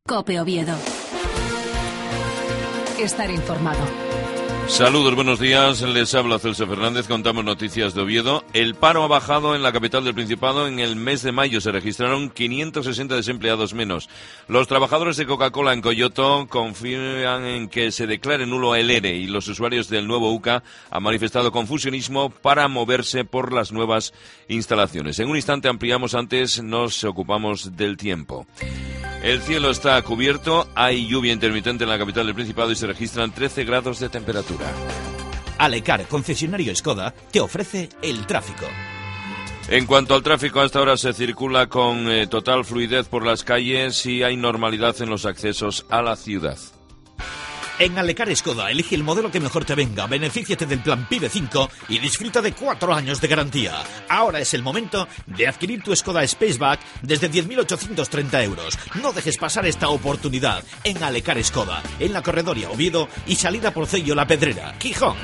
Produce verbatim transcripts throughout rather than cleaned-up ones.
COPE Oviedo. Estar informado. Saludos, buenos días. Les habla Celso Fernández. Contamos noticias de Oviedo. El paro ha bajado en la capital del Principado. En el mes de mayo se registraron quinientos sesenta desempleados menos. Los trabajadores de Coca-Cola en Coyoto confían en que se declare nulo el ERE y los usuarios del nuevo U C A han manifestado confusionismo para moverse por las nuevas instalaciones. En un instante ampliamos, antes nos ocupamos del tiempo. El cielo está cubierto, hay lluvia intermitente en la capital del Principado y se registran trece grados de temperatura. Alecar, concesionario Skoda, te ofrece el tráfico. En cuanto al tráfico, hasta ahora se circula con eh, total fluidez por las calles y hay normalidad en los accesos a la ciudad. En Alecar Skoda, elige el modelo que mejor te venga, benefíciate del plan PIBE cinco y disfruta de cuatro años de garantía. Ahora es el momento de adquirir tu Skoda Spaceback desde diez mil ochocientos treinta euros. No dejes pasar esta oportunidad en Alecar Skoda, en la Corredoria Oviedo y salida por Cello La Pedrera, Gijón.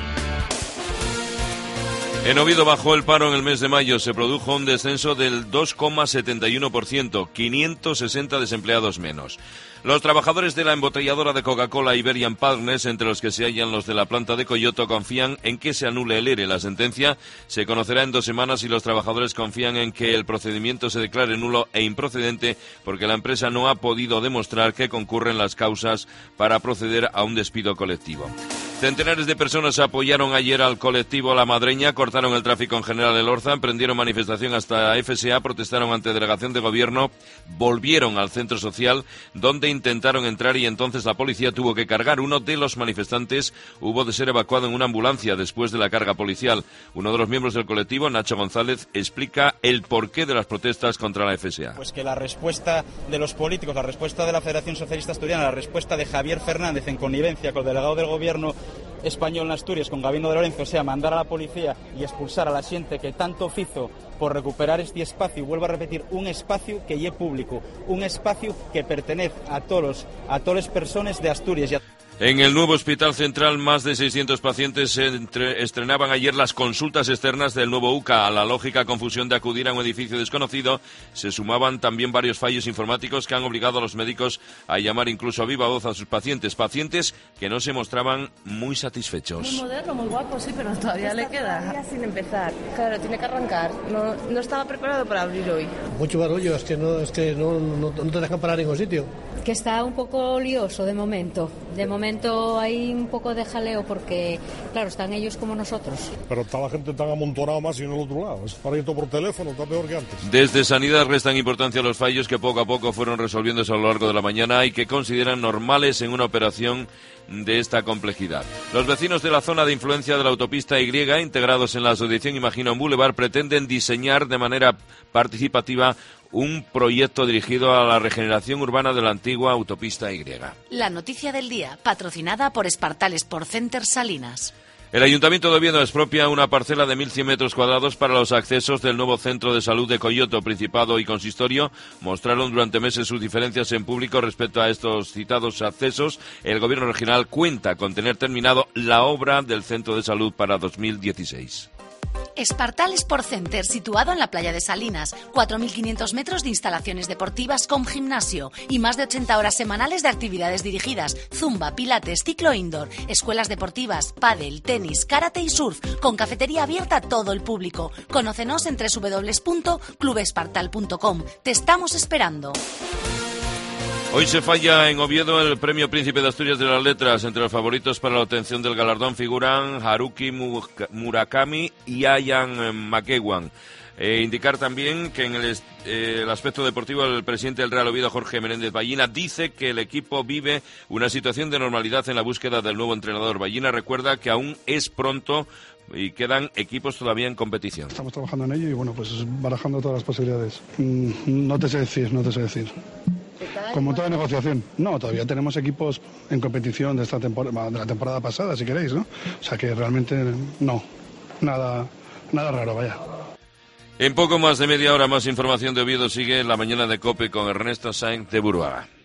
En Oviedo bajó el paro en el mes de mayo, se produjo un descenso del dos coma setenta y uno por ciento, quinientos sesenta desempleados menos. Los trabajadores de la embotelladora de Coca-Cola Iberian Partners, entre los que se hallan los de la planta de Coyoto, confían en que se anule el ERE. La sentencia se conocerá en dos semanas y los trabajadores confían en que el procedimiento se declare nulo e improcedente porque la empresa no ha podido demostrar que concurren las causas para proceder a un despido colectivo. Centenares de personas apoyaron ayer al colectivo La Madreña, cortaron el tráfico en General Elorza, emprendieron manifestación hasta F S A, protestaron ante delegación de gobierno, volvieron al centro social, donde intentaron entrar y entonces la policía tuvo que cargar. Uno de los manifestantes hubo de ser evacuado en una ambulancia después de la carga policial. Uno de los miembros del colectivo, Nacho González, explica el porqué de las protestas contra la F S A. Pues que la respuesta de los políticos, la respuesta de la Federación Socialista Asturiana, la respuesta de Javier Fernández en connivencia con el delegado del gobierno español en Asturias, con Gabino de Lorenzo, sea mandar a la policía y expulsar a la xente que tanto fizo por recuperar este espacio, y vuelvo a repetir, un espacio que lle público, un espacio que pertenece a todos, a todas las personas de Asturias. Y a... En el nuevo Hospital Central, más de seiscientos pacientes entre, estrenaban ayer las consultas externas del nuevo U C A. A la lógica confusión de acudir a un edificio desconocido, se sumaban también varios fallos informáticos que han obligado a los médicos a llamar incluso a viva voz a sus pacientes. Pacientes que no se mostraban muy satisfechos. Muy moderno, muy guapo, sí, pero todavía le queda. Todavía sin empezar. Claro, tiene que arrancar. No, no estaba preparado para abrir hoy. Mucho barullo, es que no, es que no, no, no te dejan parar en ningún sitio. Que está un poco lioso de momento. De momento hay un poco de jaleo porque, claro, están ellos como nosotros. Pero está la gente tan amontonada más y en el otro lado. Es para ir todo por teléfono, está peor que antes. Desde Sanidad restan importancia a los fallos que poco a poco fueron resolviéndose a lo largo de la mañana y que consideran normales en una operación de esta complejidad. Los vecinos de la zona de influencia de la autopista Y, integrados en la asociación Imagina un Boulevard, pretenden diseñar de manera participativa un proyecto dirigido a la regeneración urbana de la antigua autopista Y. La noticia del día, patrocinada por Espartal Sport Center Salinas. El Ayuntamiento de Oviedo expropia una parcela de mil cien metros cuadrados para los accesos del nuevo centro de salud de Coyoto. Principado y Consistorio mostraron durante meses sus diferencias en público respecto a estos citados accesos. El Gobierno regional cuenta con tener terminado la obra del centro de salud para dos mil dieciséis. Espartal Sport Center, situado en la playa de Salinas, cuatro mil quinientos metros de instalaciones deportivas con gimnasio y más de ochenta horas semanales de actividades dirigidas, zumba, pilates, ciclo indoor, escuelas deportivas, pádel, tenis, karate y surf, con cafetería abierta a todo el público. Conócenos en doble u doble u doble u punto club espartal punto com. Te estamos esperando. Hoy se falla en Oviedo el Premio Príncipe de Asturias de las Letras. Entre los favoritos para la obtención del galardón figuran Haruki Murakami y Ian McEwan. Eh, indicar también que en el, eh, el aspecto deportivo el presidente del Real Oviedo, Jorge Menéndez Ballina, dice que el equipo vive una situación de normalidad en la búsqueda del nuevo entrenador. Ballina recuerda que aún es pronto y quedan equipos todavía en competición. Estamos trabajando en ello y bueno, pues barajando todas las posibilidades. Mm, no te sé decir, no te sé decir. Como toda negociación. No, todavía tenemos equipos en competición de esta temporada, de la temporada pasada, si queréis, ¿no? O sea que realmente no, nada, nada raro, vaya. En poco más de media hora más información de Oviedo sigue la mañana de COPE con Ernesto Sainz de Buruaga.